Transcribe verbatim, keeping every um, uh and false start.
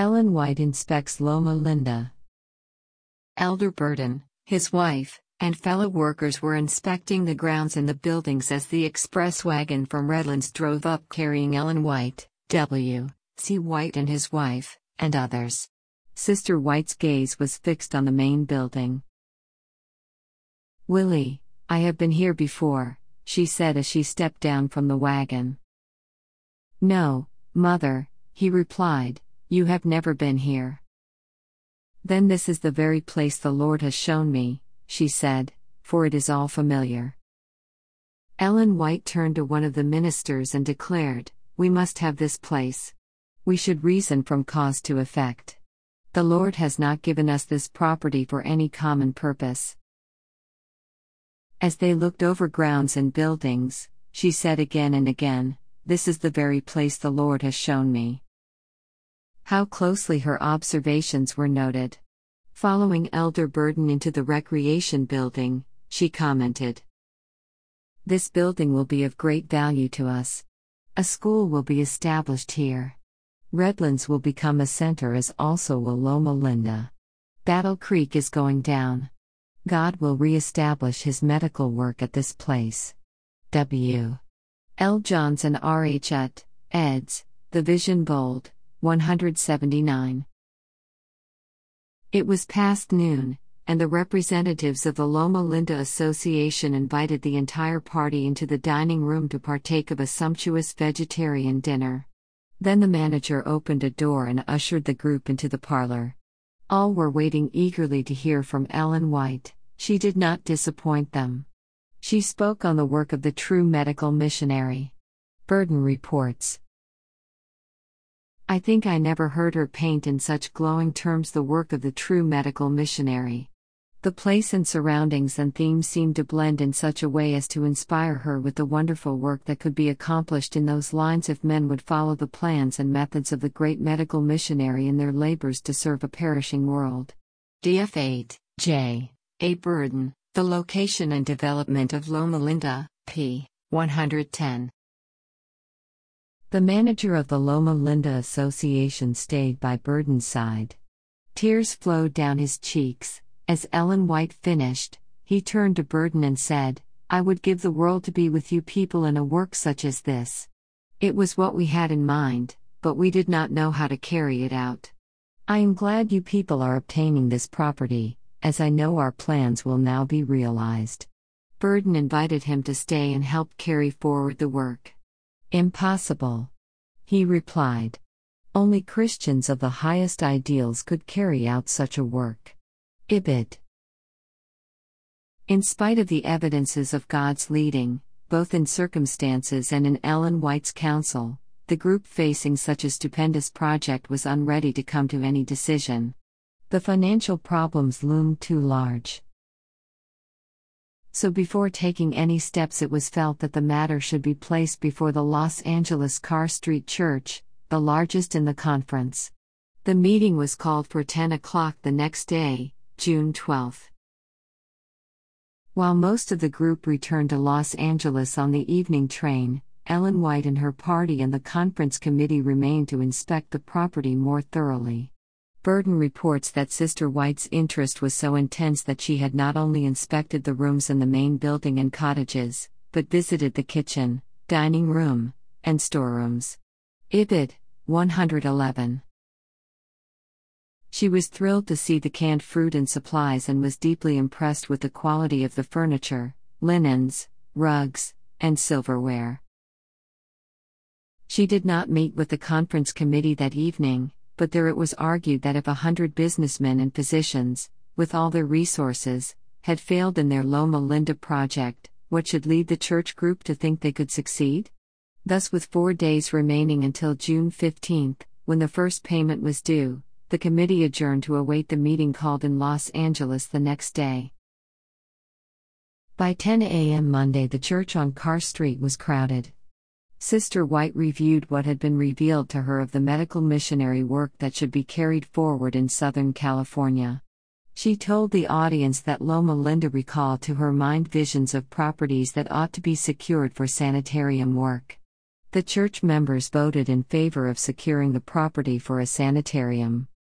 Ellen White inspects Loma Linda. Elder Burden, his wife, and fellow workers were inspecting the grounds and the buildings as the express wagon from Redlands drove up carrying Ellen White, W C White and his wife, and others. Sister White's gaze was fixed on the main building. "Willie, I have been here before," she said as she stepped down from the wagon. "No, Mother," he replied, "you have never been here." "Then this is the very place the Lord has shown me," she said, "for it is all familiar." Ellen White turned to one of the ministers and declared, "We must have this place. We should reason from cause to effect. The Lord has not given us this property for any common purpose." As they looked over grounds and buildings, she said again and again, "This is the very place the Lord has shown me." How closely her observations were noted. Following Elder Burden into the recreation building, she commented, "This building will be of great value to us. A school will be established here. Redlands will become a center, as also will Loma Linda. Battle Creek is going down. God will re-establish His medical work at this place." W L Johns and R H at, eds, The Vision Bold, one seventy-nine. It was past noon, and the representatives of the Loma Linda Association invited the entire party into the dining room to partake of a sumptuous vegetarian dinner. Then the manager opened a door and ushered the group into the parlor. All were waiting eagerly to hear from Ellen White. She did not disappoint them. She spoke on the work of the true medical missionary. Burden reports, "I think I never heard her paint in such glowing terms the work of the true medical missionary. The place and surroundings and themes seemed to blend in such a way as to inspire her with the wonderful work that could be accomplished in those lines if men would follow the plans and methods of the great medical missionary in their labors to serve a perishing world." D F eight, J A Burden, The Location and Development of Loma Linda, p. one ten. The manager of the Loma Linda Association stayed by Burden's side. Tears flowed down his cheeks. As Ellen White finished, he turned to Burden and said, "I would give the world to be with you people in a work such as this. It was what we had in mind, but we did not know how to carry it out. I am glad you people are obtaining this property, as I know our plans will now be realized." Burden invited him to stay and help carry forward the work. "Impossible," he replied. "Only Christians of the highest ideals could carry out such a work." Ibid. In spite of the evidences of God's leading, both in circumstances and in Ellen White's counsel, the group facing such a stupendous project was unready to come to any decision. The financial problems loomed too large. So before taking any steps, it was felt that the matter should be placed before the Los Angeles Carr Street Church, the largest in the conference. The meeting was called for ten o'clock the next day, June twelfth. While most of the group returned to Los Angeles on the evening train, Ellen White and her party and the conference committee remained to inspect the property more thoroughly. Burden reports that Sister White's interest was so intense that she had not only inspected the rooms in the main building and cottages, but visited the kitchen, dining room, and storerooms. Ibid. one eleven. She was thrilled to see the canned fruit and supplies and was deeply impressed with the quality of the furniture, linens, rugs, and silverware. She did not meet with the conference committee that evening, but there it was argued that if a hundred businessmen and physicians, with all their resources, had failed in their Loma Linda project, what should lead the church group to think they could succeed? Thus, with four days remaining until June fifteenth, when the first payment was due, the committee adjourned to await the meeting called in Los Angeles the next day. By ten a m Monday, the church on Carr Street was crowded. Sister White reviewed what had been revealed to her of the medical missionary work that should be carried forward in Southern California. She told the audience that Loma Linda recalled to her mind visions of properties that ought to be secured for sanitarium work. The church members voted in favor of securing the property for a sanitarium.